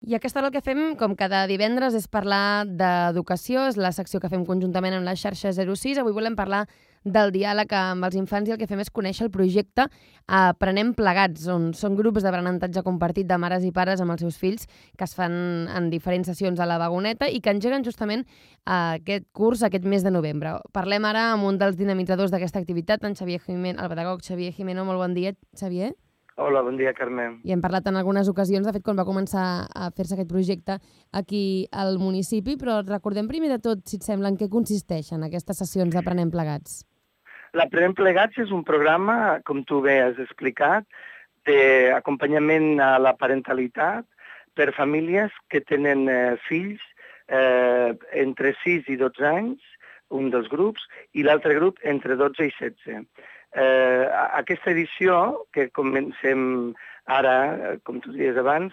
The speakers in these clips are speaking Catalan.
I aquesta hora el que fem, com cada divendres, és parlar d'educació, és la secció que fem conjuntament amb la xarxa 06. Avui volem parlar del diàleg amb els infants i el que fem és conèixer el projecte Aprenem Plegats, on són grups d'aprenentatge compartit de mares i pares amb els seus fills que es fan en diferents sessions a la Vagoneta i que engeguen justament aquest curs aquest mes de novembre. Parlem ara amb un dels dinamitzadors d'aquesta activitat, en Xavier Jimeno, el pedagog Xavier Jimeno. Molt bon dia, Xavier. Hola, bon dia, Carme. I hem parlat en algunes ocasions, de fet, quan va començar a fer-se aquest projecte aquí al municipi, però recordem primer de tot, si et sembla, en què consisteixen aquestes sessions d'Aprenem Plegats. L'Aprenem Plegats és un programa, com tu bé has explicat, d'acompanyament a la parentalitat per famílies que tenen fills entre 6 i 12 anys, un dels grups, i l'altre grup entre 12 i 16. Aquesta edició, que comencem ara, com tu dies abans,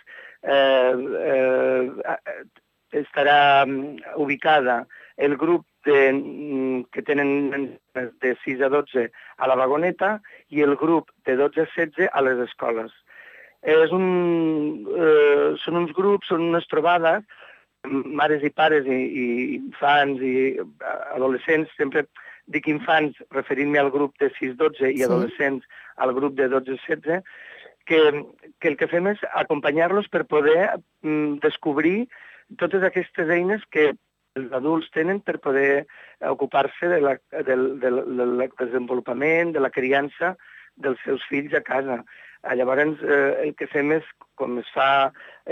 estarà ubicada el grup que tenen de 6 a 12 a la Vagoneta i el grup de 12 a 16 a les escoles. Són uns grups, són unes trobades, mares i pares i infants i adolescents, sempre dic infants referint-me al grup de 6-12 i adolescents al grup de 12-16, que el que fem és acompanyar-los per poder descobrir totes aquestes eines que els adults tenen per poder ocupar-se del desenvolupament, de la criança dels seus fills a casa. Llavors, el que fem és, com es fa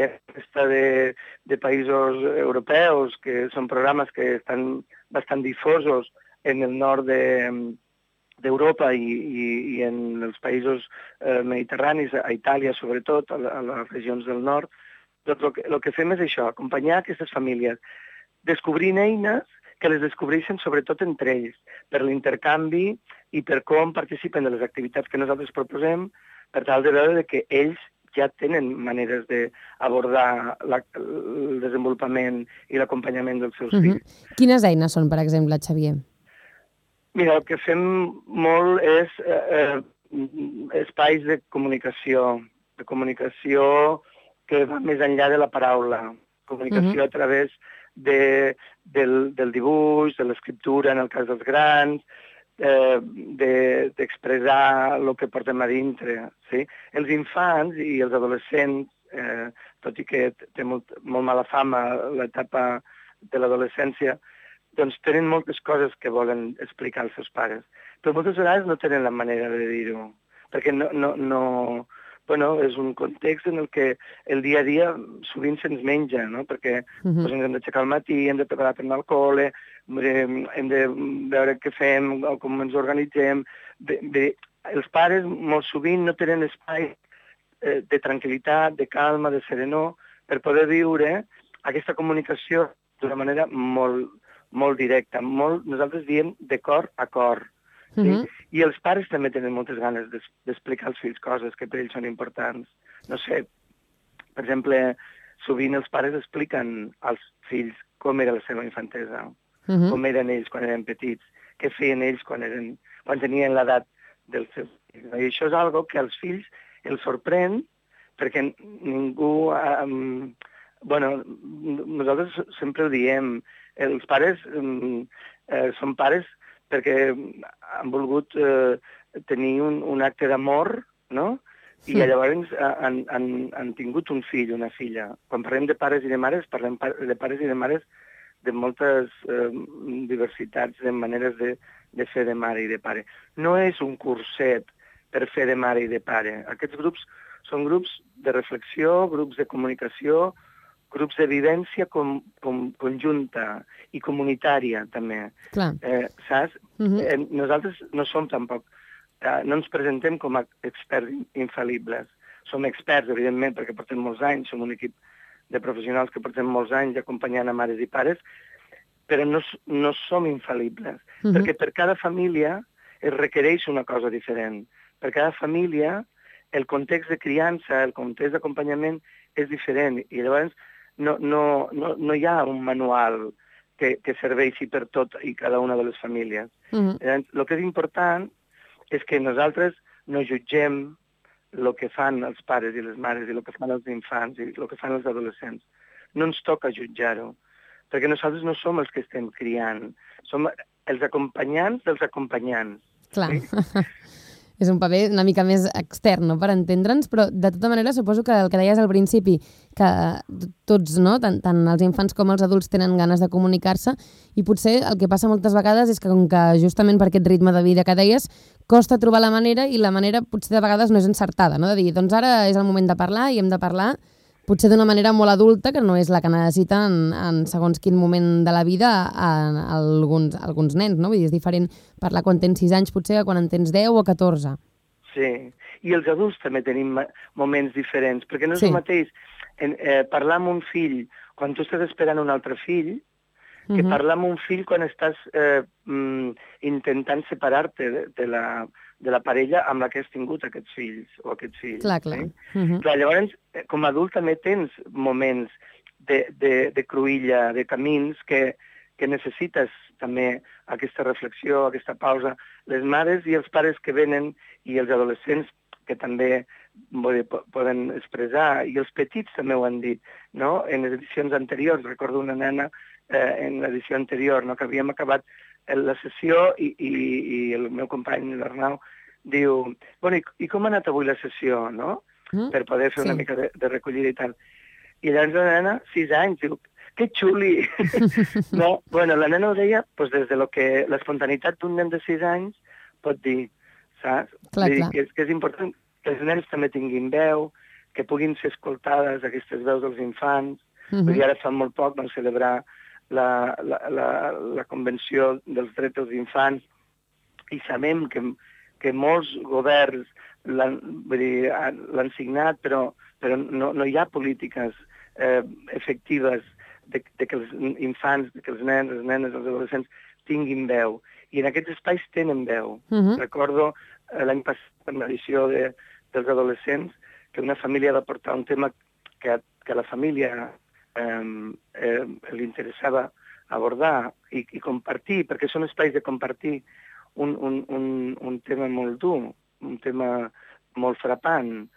de països europeus, que són programes que estan bastant difosos en el nord d'Europa i en els països mediterranis, a Itàlia sobretot, a les regions del nord, doncs el que fem és això, acompanyar aquestes famílies, descobrint eines que les descobreixen sobretot entre ells, per l'intercanvi i per com participen de les activitats que nosaltres proposem, per tal de veure que ells ja tenen maneres d'abordar el desenvolupament i l'acompanyament dels seus fills. Quines eines són, per exemple, Xavier? Mira, el que fem molt és espais de comunicació que va més enllà de la paraula, comunicació a través del dibuix, de l'escriptura, en el cas dels grans, d'expressar el que portem a dintre. Sí? Els infants i els adolescents, tot i que té molt mala fama l'etapa de l'adolescència, doncs tenen moltes coses que volen explicar als seus pares. Però moltes vegades no tenen la manera de dir-ho, perquè és un context en el que el dia a dia sovint se'ns menja, no? Perquè ens hem d'aixecar al matí, hem de preparar per anar al col·le, hem de veure què fem, com ens organitzem. Els pares molt sovint no tenen espai de tranquil·litat, de calma, de serenor, per poder viure aquesta comunicació d'una manera molt directa. Nosaltres diem de cor a cor. Sí? I els pares també tenen moltes ganes d'explicar als fills coses que per ells són importants. No sé, per exemple, sovint els pares expliquen als fills com era la seva infantesa, com eren ells quan eren petits, què feien ells quan tenien l'edat dels seus fills. I això és algo que als fills els sorprèn perquè ningú... nosaltres sempre ho diem, els pares són pares perquè han volgut tenir un acte d'amor, no? I llavors han tingut un fill, una filla. Quan parlem de pares i de mares, parlem de pares i de mares de moltes diversitats de maneres de fer de mare i de pare. No és un curset per fer de mare i de pare. Aquests grups són grups de reflexió, grups de comunicació, grups de vivència conjunta i comunitària, també. Saps? Nosaltres no som tampoc, no ens presentem com a experts infal·libles. Som experts, evidentment, perquè portem molts anys, som un equip de professionals que portem molts anys acompanyant a mares i pares, però no som infal·libles, perquè per cada família es requereix una cosa diferent. Per cada família el context de criança, el context d'acompanyament és diferent, i llavors no hi ha un manual que serveixi per tot i cada una de les famílies. El que és important és que nosaltres no jutgem el que fan els pares i les mares, i el que fan els infants, i el que fan els adolescents. No ens toca jutjar-ho, perquè nosaltres no som els que estem criant, som els acompanyants dels acompanyants. Clar. Sí? És un paper una mica més extern, no?, per entendre'ns, però de tota manera suposo que el que deies al principi, que tots, no?, tant els infants com els adults tenen ganes de comunicar-se, i potser el que passa moltes vegades és que com que justament per aquest ritme de vida que deies, costa trobar la manera, i la manera potser de vegades no és encertada, no?, de dir, doncs ara és el moment de parlar i hem de parlar potser d'una manera molt adulta, que no és la que necessiten en segons quin moment de la vida alguns nens, no? Vull dir, és diferent parlar quan tens 6 anys potser que quan en tens 10 o 14. Sí, i els adults també tenim moments diferents, perquè no és Sí. el mateix parlar amb un fill quan tu estàs esperant un altre fill, que parlar amb un fill quan estàs intentant separar-te de la parella amb la que has tingut aquests fills o aquests fills. Clar. Sí? Clar, llavors, com a adult també tens moments de cruïlla, de camins que necessites també aquesta reflexió, aquesta pausa. Les mares i els pares que venen i els adolescents que també poden expressar, i els petits també ho han dit, no? En les edicions anteriors, recordo una nena en l'edició anterior, no?, que havíem acabat la sessió i el meu company, l'Arnau, diu, bueno, i com ha anat avui la sessió, no?, per poder fer una mica de recollida i tal. I llavors la nena, 6 anys, diu, que xuli! No, bueno, la nena ho deia pues, des de lo que l'espontanitat d'un nen de 6 anys pot dir, saps? Clar. Que és important que els nens també tinguin veu, que puguin ser escoltades aquestes veus dels infants. Vull dir, ara fa molt poc vam celebrar la Convenció dels Drets dels Infants i sabem que molts governs l'han signat, però no hi ha polítiques efectives de que els infants, que els nens, les nenes, els adolescents tinguin veu. I en aquests espais tenen veu. Recordo l'any passat, en l'edició dels adolescents, que una família va portar un tema que a la família li interessava abordar i compartir, perquè són espais de compartir un tema molt dur, un tema molt frapant,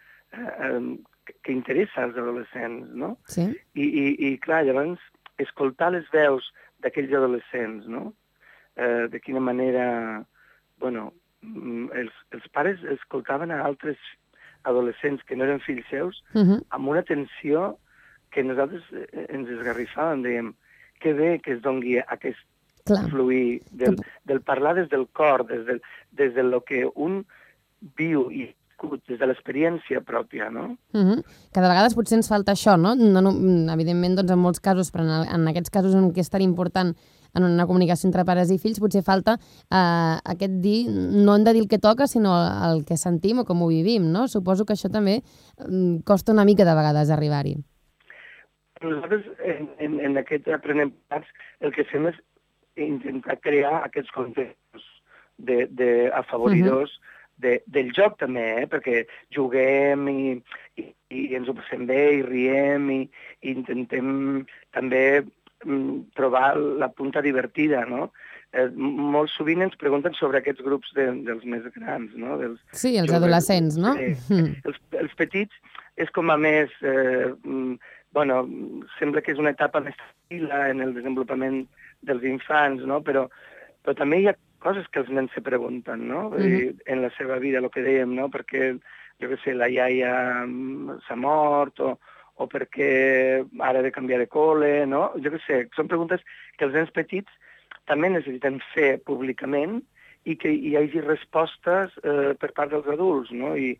que interessa als adolescents, no? Sí. I clar, llavors, escoltar les veus d'aquells adolescents, no? De quina manera, bueno, els pares escoltaven a altres adolescents que no eren fills seus amb una atenció que nosaltres ens esgarrifàvem, dèiem, que bé que es doni aquest fluir del parlar des del cor, des de lo que un viu i des de l'experiència pròpia, no? Que de vegades potser ens falta això, no? Evidentment, doncs, en molts casos, però en aquests casos en què és tan important en una comunicació entre pares i fills, potser falta aquest dir, no hem de dir el que toca, sinó el que sentim o com ho vivim, no? Suposo que això també costa una mica de vegades arribar-hi. Nosaltres, en aquest aprenentatge, el que fem és intentar crear aquests contextos afavoridors del joc també, perquè juguem i ens ho passem bé i riem i intentem també trobar la punta divertida, no? Molt sovint ens pregunten sobre aquests grups dels més grans, no? Sí, els adolescents, no? Els petits és com a més... Bueno, sembla que és una etapa més tranquil·la en el desenvolupament dels infants, no? Però també hi ha coses que els nens se pregunten, no? En la seva vida, el que dèiem, no? Perquè, jo què sé, la iaia s'ha mort o perquè ara ha de canviar de col·le, no? Jo què sé, són preguntes que els nens petits també necessiten fer públicament i que hi hagi respostes per part dels adults, no? I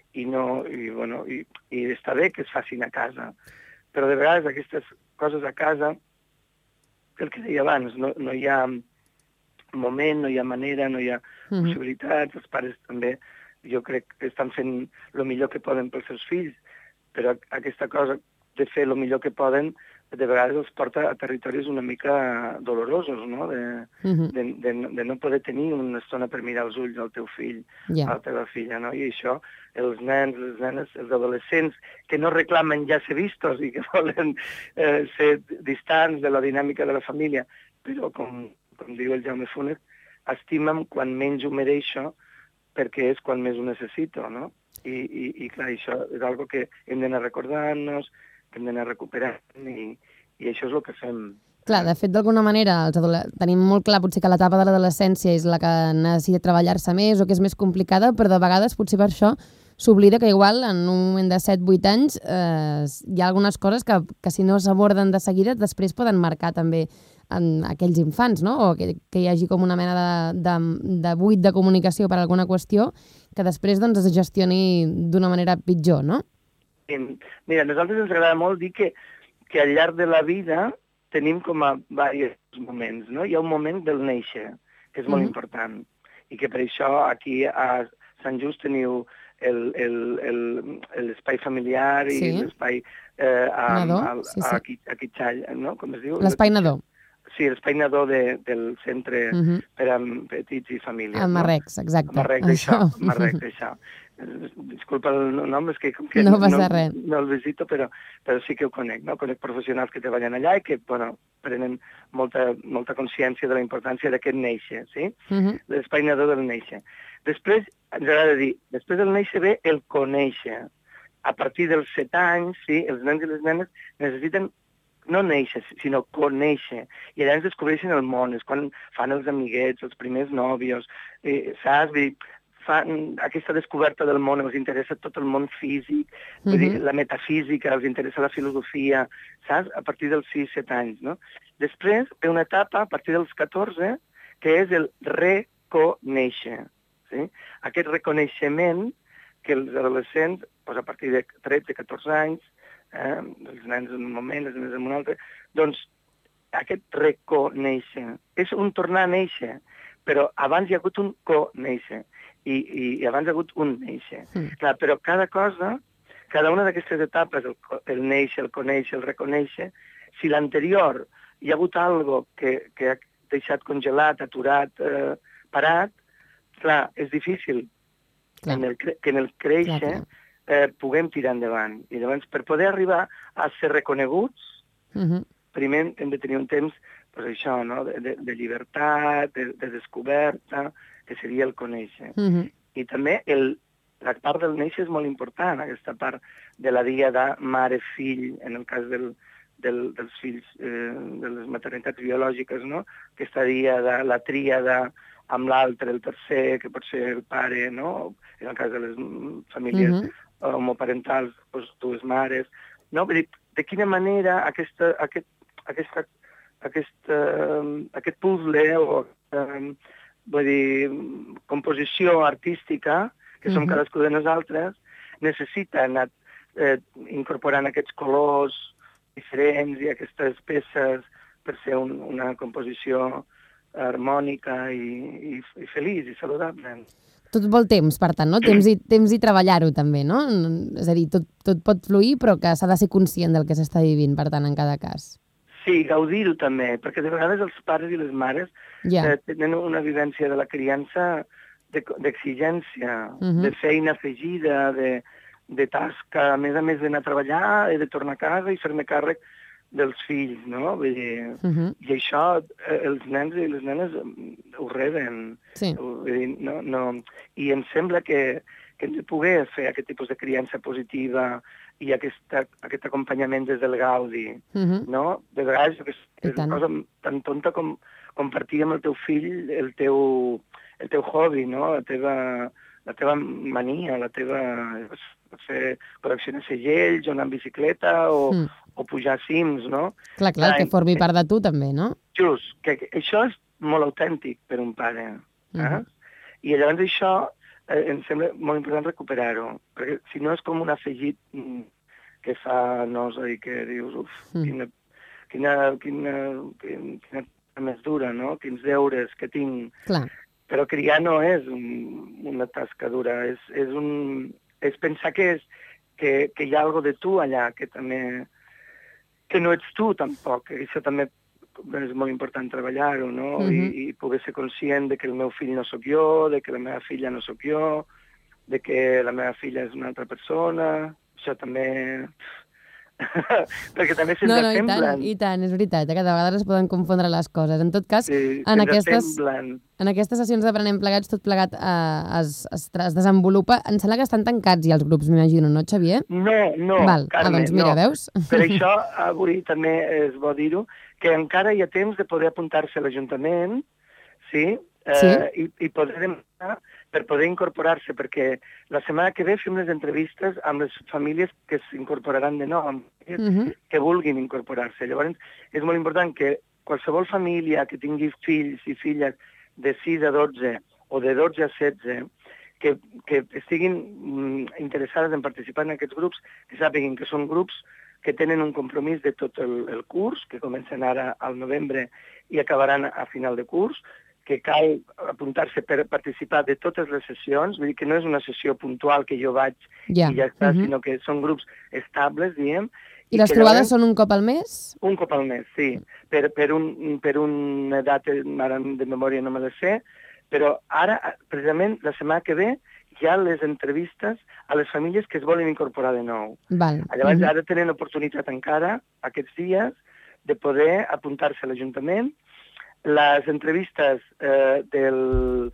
està bé que es facin a casa. Però de vegades aquestes coses a casa, el que deia abans, no hi ha moment, no hi ha manera, no hi ha possibilitats. Els pares també, jo crec que estan fent el millor que poden pels seus fills, però aquesta cosa de fer el millor que poden de vegades els porta a territoris una mica dolorosos, no? De no poder tenir una estona per mirar els ulls al teu fill, a la teva filla, no? I això, els nens, les nenes, els adolescents, que no reclamen ja ser vistos i que volen ser distants de la dinàmica de la família, però, com diu el Jaume Funes, estima'm quan menys ho mereixo perquè és quan més ho necessito, no? I clar, això és algo que hem d'anar recordant-nos, que hem d'anar recuperant, i això és el que fem. Clar, de fet, d'alguna manera, tenim molt clar potser que l'etapa de l'adolescència és la que necessita treballar-se més o que és més complicada, però de vegades potser per això s'oblida que igual en un moment de 7-8 anys hi ha algunes coses que si no s'aborden de seguida després poden marcar també en aquells infants, no? O que hi hagi com una mena de buit de comunicació per alguna qüestió que després doncs, es gestioni d'una manera pitjor, no? Mira, a nosaltres ens agrada molt dir que al llarg de la vida tenim com a diversos moments, no? Hi ha un moment del néixer, que és molt important, i que per això aquí a Sant Just teniu l'espai familiar i l'espai a Quitxall, no? Com es diu? L'espai nadó. Sí, l'espai nadó del centre per a petits i famílies. A Marrecs, exacte. A Marrecs, d'això. Disculpa el nom, és que no passa res. No el visito, però sí que ho conec, no? Conec professionals que treballen allà i que, bueno, prenen molta consciència de la importància d'aquest néixer, sí? L'espai nadó del néixer. Després, ens agrada dir, després del néixer ve el conèixer. A partir dels 7 anys, sí, els nens i les nenes necessiten no néixer, sinó conèixer. I allà ens descobreixen el món, és quan fan els amiguets, els primers nòvios, saps? Fan aquesta descoberta del món, els interessa tot el món físic, vull dir, la metafísica, els interessa la filosofia, saps? A partir dels 6-7 anys, no? Després ve una etapa, a partir dels 14, que és el reconèixer. Sí? Aquest reconeixement que els adolescents, doncs a partir de 13-14 anys, els nens en un moment, els nens en un altre, doncs aquest reconèixer és un tornar a néixer, però abans hi ha hagut un conèixer i abans hi ha hagut un néixer. Clar, però cada una d'aquestes etapes, el néixer, el conèixer, el reconèixer, si l'anterior hi ha hagut algo que ha deixat congelat, aturat, parat, clar, és difícil que en el créixer puguem tirar endavant. I llavors, per poder arribar a ser reconeguts, primer hem de tenir un temps, doncs això, no? de llibertat, de descoberta, que seria el conèixer. I també la part del néixer és molt important, aquesta part de la diada mare-fill, en el cas dels fills, de les maternitats biològiques, no? Aquesta diada, la tríada amb l'altre, el tercer, que pot ser el pare, no? En el cas de les famílies homoparentals, doncs, dues mares. No? Vull dir, de quina manera aquest puzzle o vull dir, composició artística, que som cadascú de nosaltres, necessita anar incorporant aquests colors diferents i aquestes peces per ser una composició harmònica i feliç i saludable. Tot vol temps, per tant, no? Temps i treballar-ho també, no? És a dir, tot pot fluir, però que s'ha de ser conscient del que s'està vivint, per tant, en cada cas. Sí, gaudir-ho també, perquè de vegades els pares i les mares tenen una vivència de la criança d'exigència, de feina afegida, de tasca, a més d'anar a treballar, he de tornar a casa i fer-me càrrec dels fills, no? Vull dir, i això els nens i les nenes ho reben. Sí. Vull dir, no. I em sembla que hem de poder fer aquest tipus de criança positiva i aquest acompanyament des del gaudi, no? De vegades és una cosa tan tonta com compartir amb el teu fill el teu hobby, no? La teva mania, la teva fer col·leccionar segells o anar en bicicleta o pujar cims, no? Clar, que formi part de tu també, no? Just, que això és molt autèntic per un pare. I llavors això em sembla molt important recuperar-ho, perquè si no és com un afegit que fa nosa i que dius, quina més dura, no? Quins deures que tinc. Clar. Però criar no és una tasca dura, és pensar que hi ha algo de tu allà, que no ets tu tampoc, que això també és molt important treballar-ho, no? I poder ser conscient de que el meu fill no sóc jo, de que la meva filla no sóc jo, de que la meva filla és una altra persona. Això també perquè també se'ns No, i assemblen. tant, és veritat, que de vegades es poden confondre les coses. En tot cas, Sí, en se'ns aquestes sessions d'Aprenem Plegats, tot plegat es desenvolupa. Em sembla que estan tancats ja els grups, m'imagino, no, Xavier? No, Val. Carme, Doncs mira, no. veus? Per això avui també és bo dir-ho, que encara hi ha temps de poder apuntar-se a l'Ajuntament, sí? I poder demanar per poder incorporar-se, perquè la setmana que ve fem les entrevistes amb les famílies que s'incorporaran de nou, amb que vulguin incorporar-se. Llavors, és molt important que qualsevol família que tingui fills i filles de 6 a 12 o de 12 a 16 que estiguin interessades en participar en aquests grups, que sàpiguin que són grups que tenen un compromís de tot el curs, que comencen ara al novembre i acabaran a final de curs, que cal apuntar-se per participar de totes les sessions, vull dir que no és una sessió puntual que jo vaig i ja està, sinó que són grups estables, diguem. I les trobades són un cop al mes? Un cop al mes, sí. Per una data, ara de memòria no me la sé, però ara, precisament, la setmana que ve, hi ha les entrevistes a les famílies que es volen incorporar de nou. Val. Llavors, ara tenen oportunitat encara, aquests dies, de poder apuntar-se a l'Ajuntament. Les entrevistes del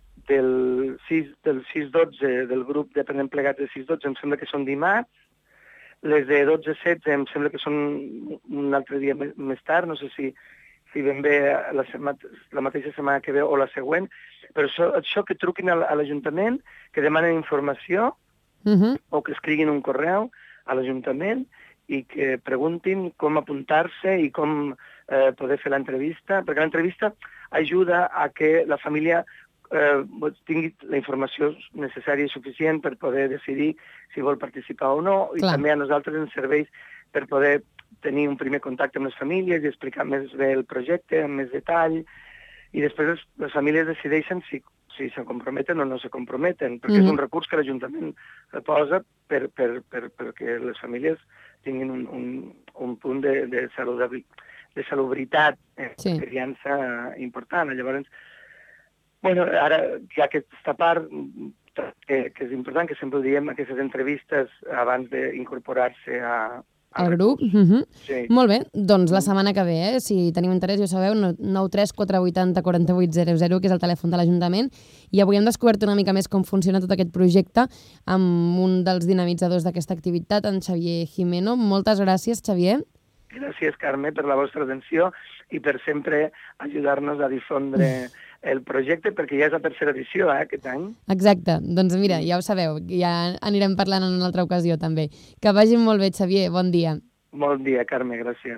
6-12, del grup d'Aprenem Plegats de 6-12, em sembla que són dimarts. Les de 12-16 em sembla que són un altre dia més tard, no sé si ben bé la mateixa setmana que ve o la següent, però això que truquin a l'Ajuntament, que demanen informació o que escriguin un correu a l'Ajuntament i que preguntin com apuntar-se i com poder fer l'entrevista, perquè l'entrevista ajuda a que la família tingui la informació necessària i suficient per poder decidir si vol participar o no, i també a nosaltres ens serveix per poder tenir un primer contacte amb les famílies i explicar més bé el projecte, amb més detall, i després les famílies decideixen si se comprometen o no se comprometen, perquè és un recurs que l'Ajuntament posa perquè les famílies tinguin un punt de salubritat, experiència important. Llavors, ara hi ha aquesta part que és important, que sempre ho diem, aquestes entrevistes abans d'incorporar-se al grup? Sí. Molt bé, doncs la setmana que ve, si teniu interès, ja ho sabeu, 93 480 48 00, que és el telèfon de l'Ajuntament, i avui hem descobert una mica més com funciona tot aquest projecte amb un dels dinamitzadors d'aquesta activitat, en Xavier Jimeno. Moltes gràcies, Xavier. Gràcies, Carme, per la vostra atenció i per sempre ajudar-nos a difondre el projecte, perquè ja és la tercera edició, aquest any. Exacte. Doncs mira, ja ho sabeu, ja anirem parlant en una altra ocasió, també. Que vagi molt bé, Xavier. Bon dia. Bon dia, Carme, gràcies.